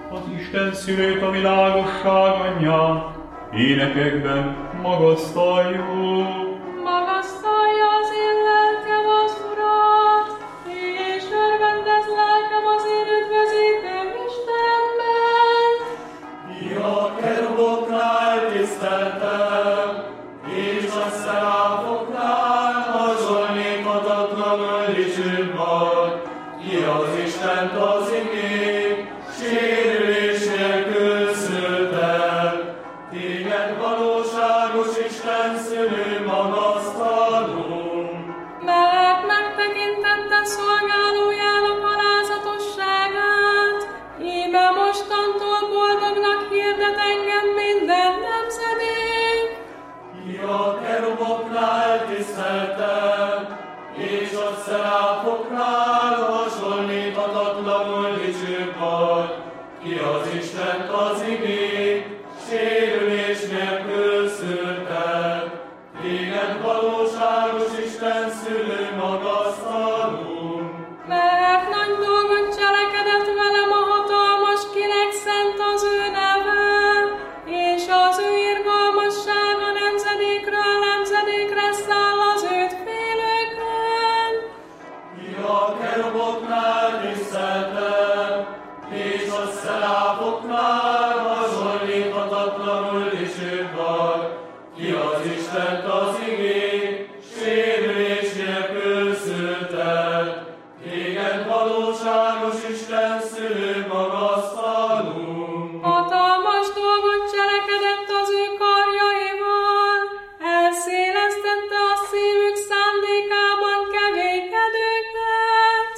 az Isten szülőt, a világosság anyját, énekekben magasztaljuk. Magasztalja az én lelkem az Urat, és örvendez lelkem az én üdvözítőm Istenben. A keruboknál tiszteltem, és a szeráfoknál hasonlíthatatlanul dicsőbb vagy. Ki az Istent az igét, sérülés nélkül szülted. Téged valóságos Isten szülő magasztalunk. Mert megtekintette szolgálójának alázatosságát, íme mostantól boldognak hirdet engem minden nemzedék. A keruboknál tiszteltem, és a szeráfoknál hasonlíthatatlanul dicsőbb vagy. Ki az Istent az igét, sérülés nélkül szülted. Téged valóságos Isten szülő magasztalunk. Mert nagy dolgot cselekedett velem a hatalmas, kinek szent az ő neve, és az ő irgalmassága nemzedékről nemzedékre száll az őt félőkön. A keruboknál tiszteltem, és a szeráfoknál hasonlíthatatlanul dicsőbb vagy. Ki az Istent az igét, sérülés nélkül szülted. Téged valóságos Isten szülő magasztalunk. Hatalmas dolgot cselekedett az ő karjaival, elszélesztette a szívük szándékában keménykedőket.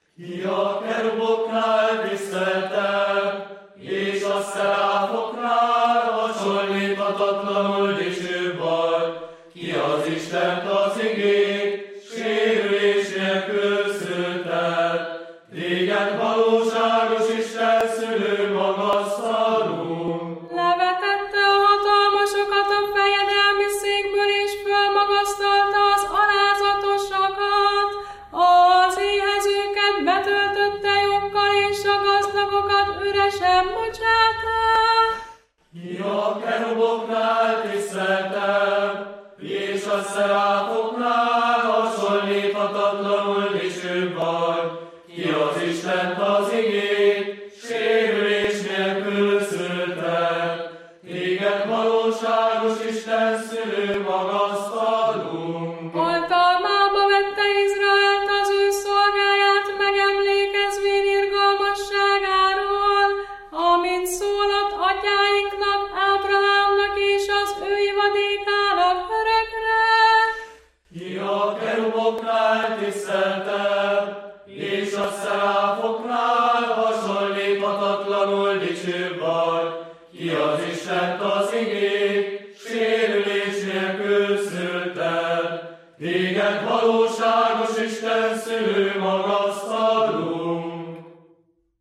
A keruboknál tiszteltem, és a szeráfoknál hasonlíthatatlanul dicsőbb vagy. Ki az Istent az igét, sérülés nélkül szülted. Téged valóságos Isten szülő magasztalunk. Levetette a hatalmasokat a fejedelmi székből, és fölmagasztalta az alázatosakat. Az éhezőket betöltötte joggal, és a gazdagokat üresen bocsátta. A keruboknál tiszteltem, és a szeráfoknál hasonlíthatatlanul dicsőbb vagy. Ki az Istent az igét, sérülés nélkül szülted. Téged valóságos Isten szülő magasztalunk. Oltalmába vette Izraelt az ő szolgáját, megemlékezvén irgalmasságáról, amint szólott atyáinknak, Ábrahámnak és az ő ivadékának örökre. A keruboknál tiszteltem, és a szeráfoknál hasonlíthatatlanul dicsőbb vagy. Ki az Istent az igét, sérülés nélkül szülted. Téged valóságos Isten szülő maga